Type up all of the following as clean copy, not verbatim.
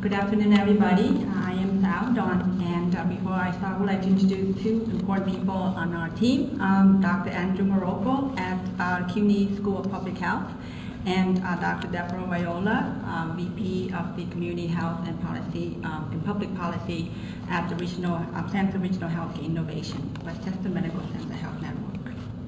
Good afternoon, everybody. I am Sal Dawn, and before I start, I would like to introduce two important people on our team. Dr. Andrew Marocco at CUNY School of Public Health, and Dr. Deborah Viola, VP of the Community Health and Policy and Public Policy at the Center Regional Healthcare Innovation, Westchester Medical Center Health Network.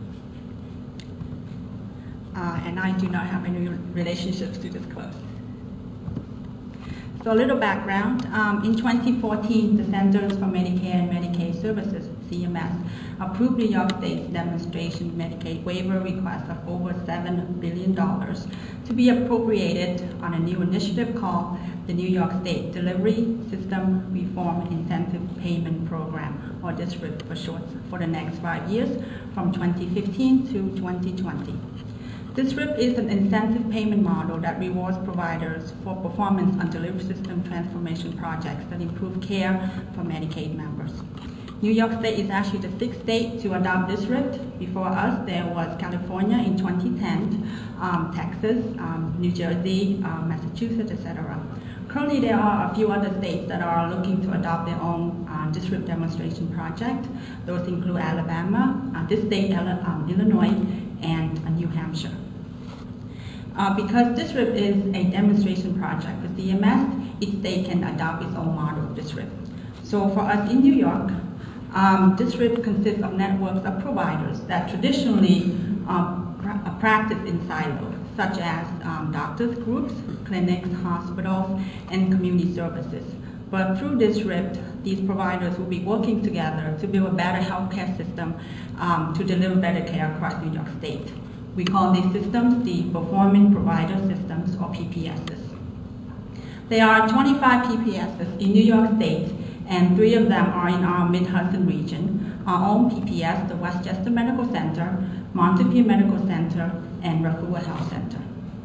And I do not have any relationships to disclose. So a little background. In 2014, the Centers for Medicare and Medicaid Services, CMS, approved New York State's demonstration Medicaid waiver request of over $7 billion to be appropriated on a new initiative called the New York State Delivery System Reform Incentive Payment Program, or DSRIP for short, for the next 5 years, from 2015 to 2020. DSRIP is an incentive payment model that rewards providers for performance on delivery system transformation projects that improve care for Medicaid members. New York State is actually the 6th state to adopt DSRIP. Before us, there was California in 2010, Texas, New Jersey, Massachusetts, etc. Currently, there are a few other states that are looking to adopt their own DSRIP demonstration project. Those include Alabama, this state, Illinois, and New Hampshire. Because DSRIP is a demonstration project for CMS, each state can adopt its own model of DSRIP. So for us in New York, DSRIP consists of networks of providers that traditionally practice in silos, such as doctors groups, clinics, hospitals, and community services. But through DSRIP, these providers will be working together to build a better healthcare system to deliver better care across New York State. We call these systems the Performing Provider Systems, or PPSs. There are 25 PPSs in New York State, and 3 of them are in our Mid-Hudson region. Our own PPS, the Westchester Medical Center, Montefiore Medical Center, and Refuah Health Center.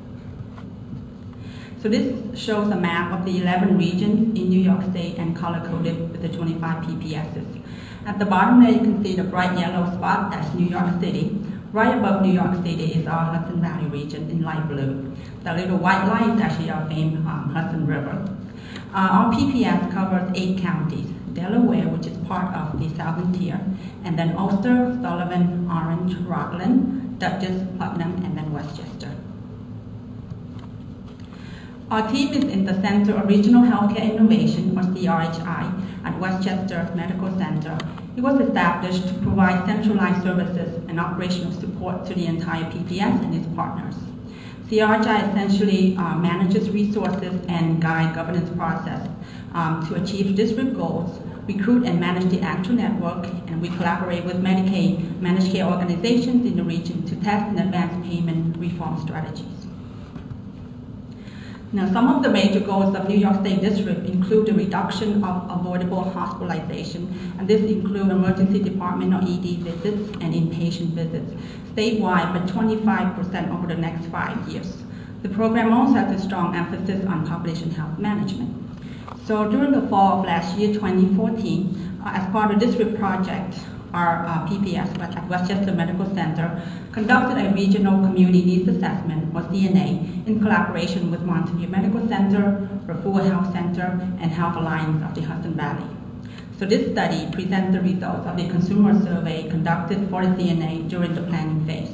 So this shows a map of the 11 regions in New York State and color-coded with the 25 PPSs. At the bottom there you can see the bright yellow spot, that's New York City. Right above New York City is our Hudson Valley region in light blue. The little white line is actually our famed Hudson River. Our PPS covers 8 counties: Delaware, which is part of the southern tier, and then Ulster, Sullivan, Orange, Rockland, Dutchess, Putnam, and then Westchester. Our team is in the Center of Regional Healthcare Innovation, or CRHI, at Westchester Medical Center. It was established to provide centralized services and operational support to the entire PPS and its partners. CRHI essentially manages resources and guide governance process to achieve DSRIP goals, recruit and manage the actual network, and we collaborate with Medicaid managed care organizations in the region to test and advance payment reform strategies. Now, some of the major goals of New York State DSRIP include the reduction of avoidable hospitalization, and this includes emergency department or ED visits and inpatient visits statewide by 25% over the next 5 years. The program also has a strong emphasis on population health management. So during the fall of last year, 2014, as part of the DSRIP project, our PPS at Westchester Medical Center conducted a regional community needs assessment, or CNA, in collaboration with Montefiore Medical Center, Refuah Health Center, and Health Alliance of the Hudson Valley. So this study presents the results of the consumer survey conducted for the CNA during the planning phase.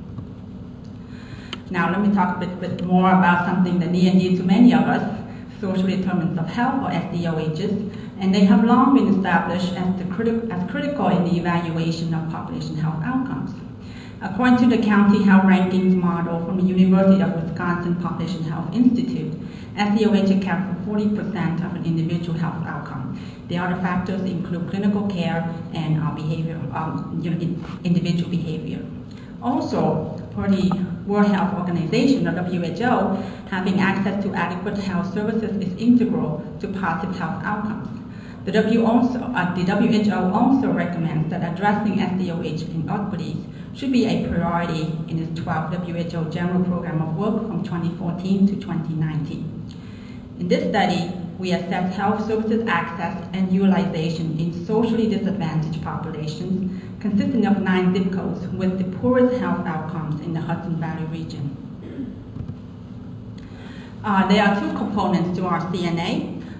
Now let me talk a bit more about something that near and dear to many of us, social determinants of health, or SDOHs, and they have long been established as critical in the evaluation of population health outcomes. According to the County Health Rankings model from the University of Wisconsin Population Health Institute, SDOH accounts for 40% of an individual health outcome. The other factors include clinical care and individual behavior. Also, for the World Health Organization, or WHO, having access to adequate health services is integral to positive health outcomes. The WHO also recommends that addressing SDOH inequities should be a priority in its 12th WHO General Program of Work from 2014 to 2019. In this study, we assess health services access and utilization in socially disadvantaged populations consisting of 9 zip codes with the poorest health outcomes in the Hudson Valley region. There are 2 components to our CNA.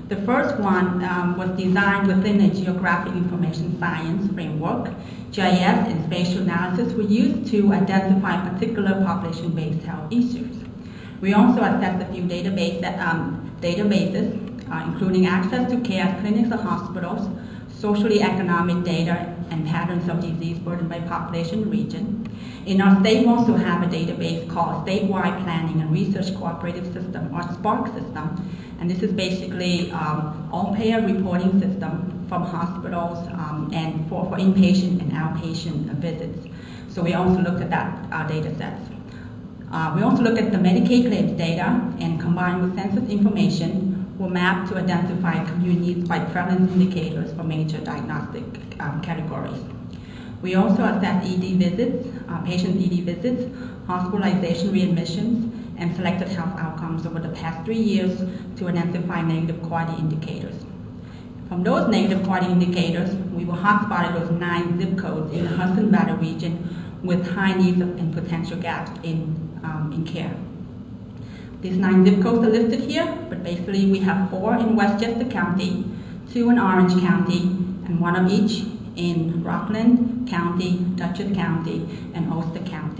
The first one was designed within a geographic information science framework. GIS and spatial analysis were used to identify particular population-based health issues. We also assessed a few databases, including access to care at clinics or hospitals, socially economic data, and patterns of disease burden by population region. In our state, we also have a database called Statewide Planning and Research Cooperative System, or SPARC system. And this is basically all-payer reporting system from hospitals and for inpatient and outpatient visits. So we also looked at that data sets. We also looked at the Medicaid claims data, and combined with census information, were mapped to identify community needs by prevalence indicators for major diagnostic categories. We also assessed ED visits, patient ED visits, hospitalization readmissions, and selected health outcomes over the past 3 years to identify negative quality indicators. From those negative quality indicators, we will hotspot those 9 zip codes in the Hudson Valley region with high needs and potential gaps in care. These 9 zip codes are listed here, but basically we have 4 in Westchester County, 2 in Orange County, and 1 of each in Rockland County, Dutchess County, and Ulster County.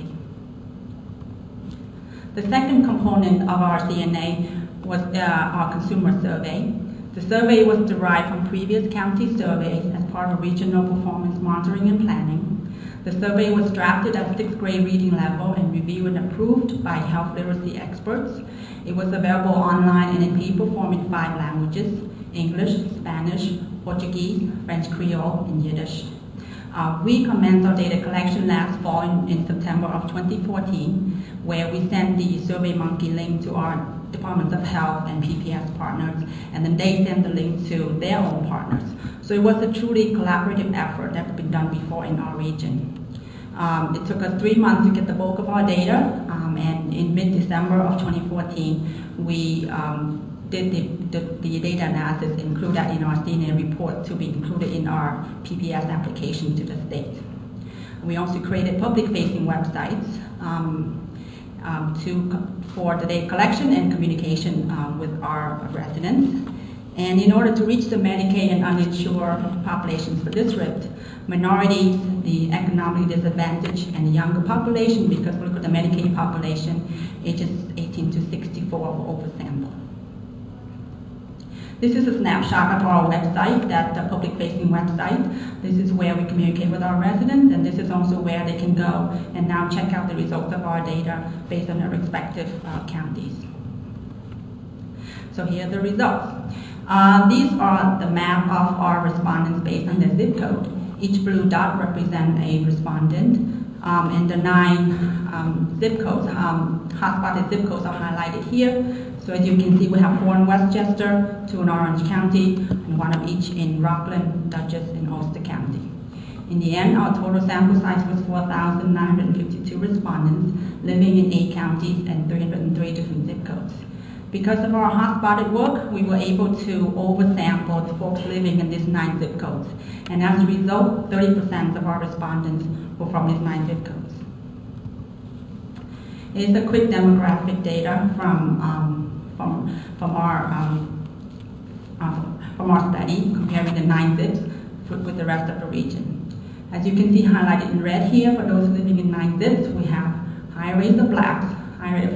The second component of our CNA was our consumer survey. The survey was derived from previous county surveys as part of regional performance monitoring and planning. The survey was drafted at 6th grade reading level and reviewed and approved by health literacy experts. It was available online and in paper form in 5 languages: English, Spanish, Portuguese, French Creole, and Yiddish. We commenced our data collection last fall in September of 2014, where we sent the SurveyMonkey link to our Departments of Health and PPS partners, and then they sent the link to their own partners. So it was a truly collaborative effort that's been done before in our region. It took us 3 months to get the bulk of our data, and in mid-December of 2014, we did the data analysis, include that in our CNA report to be included in our PPS application to the state. We also created public-facing websites for the data collection and communication with our residents. And in order to reach the Medicaid and uninsured populations for district, minorities, the economically disadvantaged, and the younger population, because we look at the Medicaid population, ages 18 to 64 were oversampled. This is a snapshot of our website, that public-facing website. This is where we communicate with our residents, and this is also where they can go and now check out the results of our data based on their respective counties. So here are the results. These are the map of our respondents based on their zip code. Each blue dot represents a respondent, and the 9 zip codes, hotspotted zip codes are highlighted here. So as you can see, we have 4 in Westchester, 2 in Orange County, and 1 of each in Rockland, Dutchess, and Ulster County. In the end, our total sample size was 4,952 respondents living in 8 counties and 303 different zip codes. Because of our hotspotted work, we were able to oversample the folks living in these 9 zip codes. And as a result, 30% of our respondents were from these 9 zip codes. Here's a quick demographic data from our study, comparing the 9 zips with the rest of the region. As you can see highlighted in red here, for those living in 9 zips, we have high rates of blacks, high rate of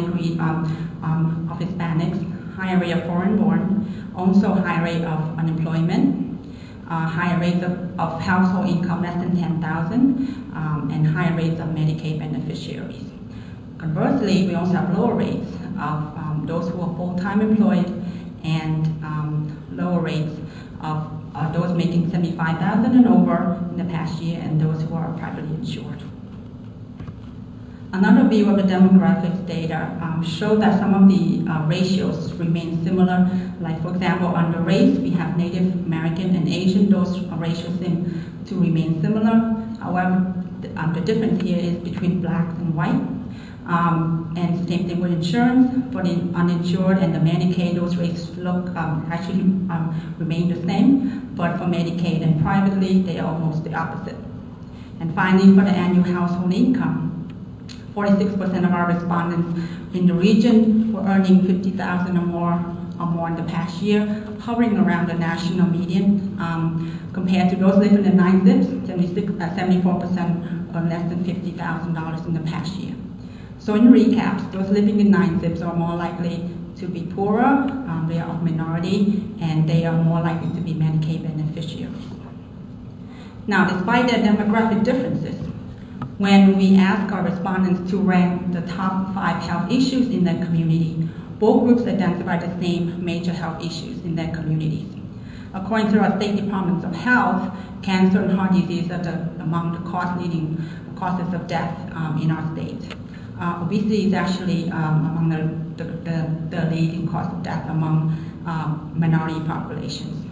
Hispanics, higher rate of foreign-born, also high rate of unemployment, higher rates of household income less than 10,000, and higher rates of Medicaid beneficiaries. Conversely, we also have lower rates of those who are full-time employed, and lower rates of those making $75,000 and over in the past year, and those who are privately insured. Another view of the demographics data showed that some of the ratios remain similar. Like, for example, under race, we have Native American and Asian. Those ratios seem to remain similar. However, the difference here is between blacks and white. And same thing with insurance. For the uninsured and the Medicaid, those rates look actually remain the same. But for Medicaid and privately, they are almost the opposite. And finally, for the annual household income, 46% of our respondents in the region were earning $50,000 or more or more in the past year, hovering around the national median. Compared to those living in 9 zips, 74% or less than $50,000 in the past year. So in recap, those living in 9 zips are more likely to be poorer, they are of minority, and they are more likely to be Medicaid beneficiaries. Now, despite their demographic differences, when we ask our respondents to rank the top 5 health issues in their community, both groups identify the same major health issues in their communities. According to our State Departments of Health, cancer and heart disease are among the leading causes of death in our state. Obesity is actually among the leading cause of death among minority populations.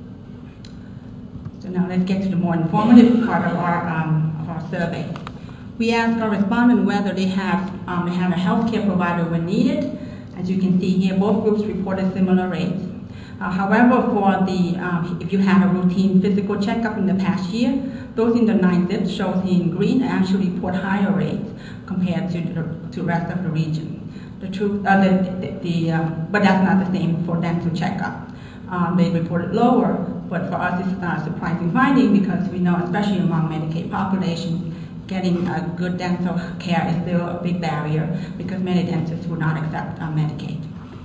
So now let's get to the more informative part of our survey. We asked our respondents whether they have a healthcare provider when needed. As you can see here, both groups reported similar rates. However, if you had a routine physical checkup in the past year, those in the 9 zips shown in green actually report higher rates compared to the rest of the region. But that's not the same for dental checkup. They reported lower, but for us it's not a surprising finding because we know, especially among Medicaid populations, getting a good dental care is still a big barrier because many dentists will not accept Medicaid.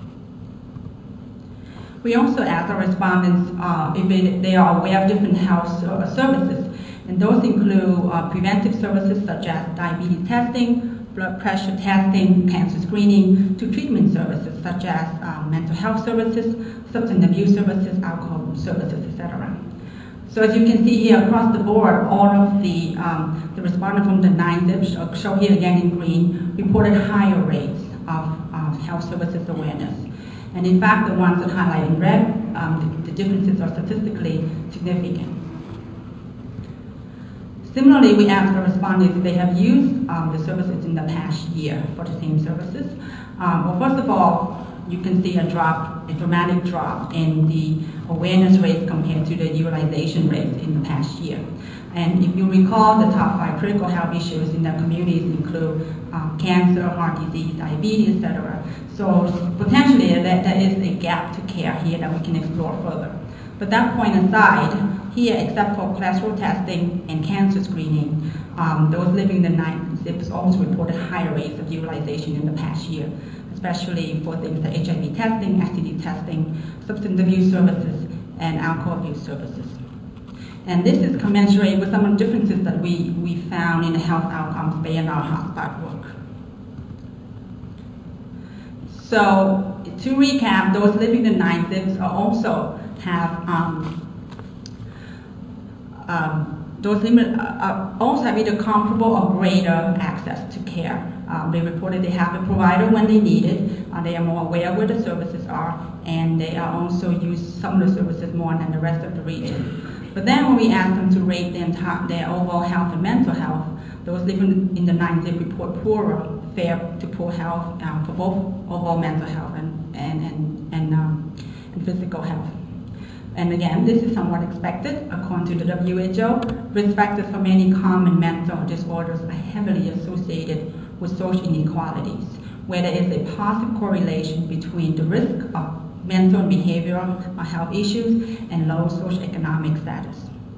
We also asked our respondents if they are aware of different health services, and those include preventive services such as diabetes testing, blood pressure testing, cancer screening, to treatment services such as mental health services, substance abuse services, alcohol services, etc. So as you can see here across the board, all of the respondents from the 9 zips, shown here again in green, reported higher rates of health services awareness. And in fact, the ones that highlight in red, the differences are statistically significant. Similarly, we asked the respondents if they have used the services in the past year for the same services. Well, first of all, you can see a dramatic drop in the awareness rates compared to the utilization rates in the past year. And if you recall, the top 5 critical health issues in the communities include cancer, heart disease, diabetes, etc. So potentially there is a gap to care here that we can explore further. But that point aside, here, except for cholesterol testing and cancer screening, those living in the 9 zips also reported higher rates of utilization in the past year, especially for things like HIV testing, STD testing, substance abuse services, and alcohol abuse services. And this is commensurate with some of the differences that we found in the health outcomes based on our hotspot work. So to recap, those living in the 9 zips also have also have either comparable or greater access to care. They reported they have a provider when they need it. They are more aware where the services are, and they are also use some of the services more than the rest of the region. But then when we ask them to rate their overall health and mental health, those living in the 9 zip report poorer, fair to poor health for both overall mental health and physical health. And again, this is somewhat expected. According to the WHO, risk factors for many common mental disorders are heavily associated with social inequalities, where there is a positive correlation between the risk of mental and behavioral health issues and low socioeconomic status.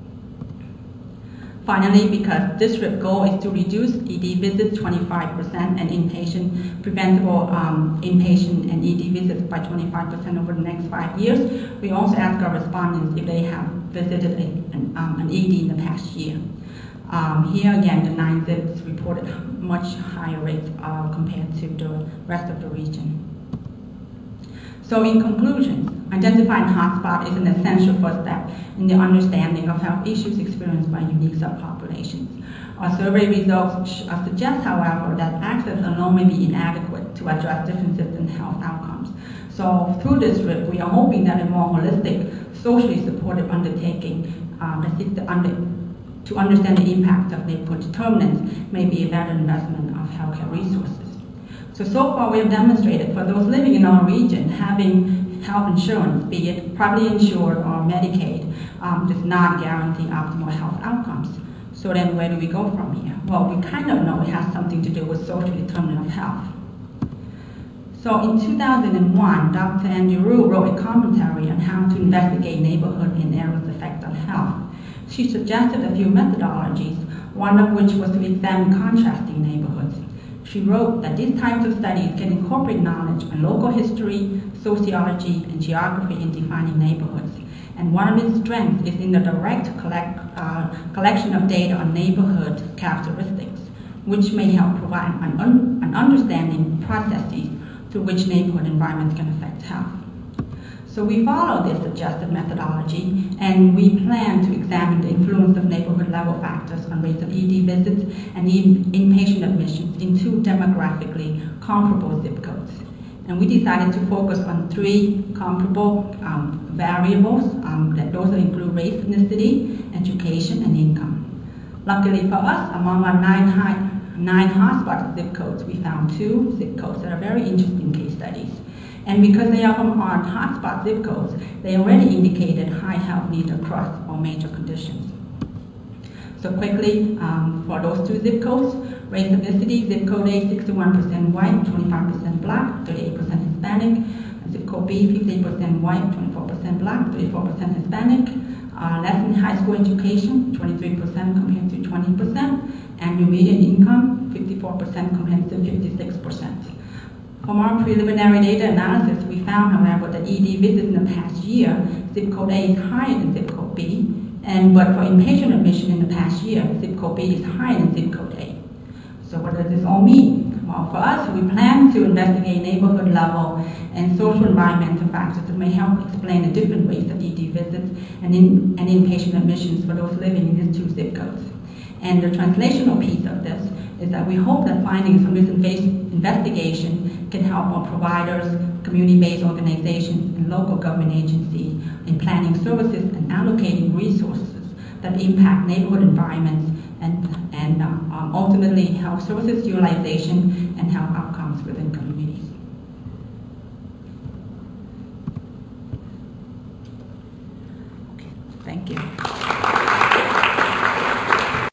Finally, because district goal is to reduce ED visits 25% and preventable inpatient and ED visits by 25% over the next 5 years, we also ask our respondents if they have visited an ED in the past year. Here again, the 9 zips reported much higher rates compared to the rest of the region. So in conclusion, identifying hotspot is an essential first step in the understanding of health issues experienced by unique subpopulations. Our survey results suggest, however, that access alone may be inadequate to address differences in health outcomes. So through this work, we are hoping that a more holistic, socially supported undertaking that seeks to understand the impact of neighborhood determinants may be a better investment of healthcare resources. So far we have demonstrated for those living in our region, having health insurance, be it privately insured or Medicaid, does not guarantee optimal health outcomes. So then where do we go from here? Well, we kind of know it has something to do with social determinant of health. So in 2001, Dr. Andy Rue wrote a commentary on how to investigate neighborhood in areas effect on health. She suggested a few methodologies, one of which was to examine contrasting neighborhoods. She wrote that these types of studies can incorporate knowledge on local history, sociology, and geography in defining neighborhoods. And one of its strengths is in the direct collection of data on neighborhood characteristics, which may help provide an understanding processes through which neighborhood environments can affect health. So we follow this suggested methodology, and we plan to examine the influence of neighborhood level factors on rates of ED visits and inpatient admissions in two demographically comparable zip codes. And we decided to focus on three comparable variables. Those include race, ethnicity, education, and income. Luckily for us, among our nine hotspot zip codes, we found two zip codes that are very interesting case studies. And because they are from our hotspot zip codes, they already indicated high health needs across all major conditions. So quickly, for those two zip codes, race, ethnicity, zip code A, 61% white, 25% black, 38% Hispanic. Zip code B, 15% white, 24% black, 34% Hispanic. Less than high school education, 23% compared to 20%. Annual median income, 54% compared to 56%. From our preliminary data analysis, we found, however, that ED visits in the past year, zip code A is higher than zip code B, but for inpatient admission in the past year, zip code B is higher than zip code A. So what does this all mean? Well, for us, we plan to investigate neighborhood level and social environmental factors that may help explain the different rates of ED visits and inpatient admissions for those living in these two zip codes. And the translational piece of this is that we hope that findings from this investigation can help our providers, community-based organizations, and local government agencies in planning services and allocating resources that impact neighborhood environments and ultimately help services utilization and health outcomes within communities. Okay, thank you.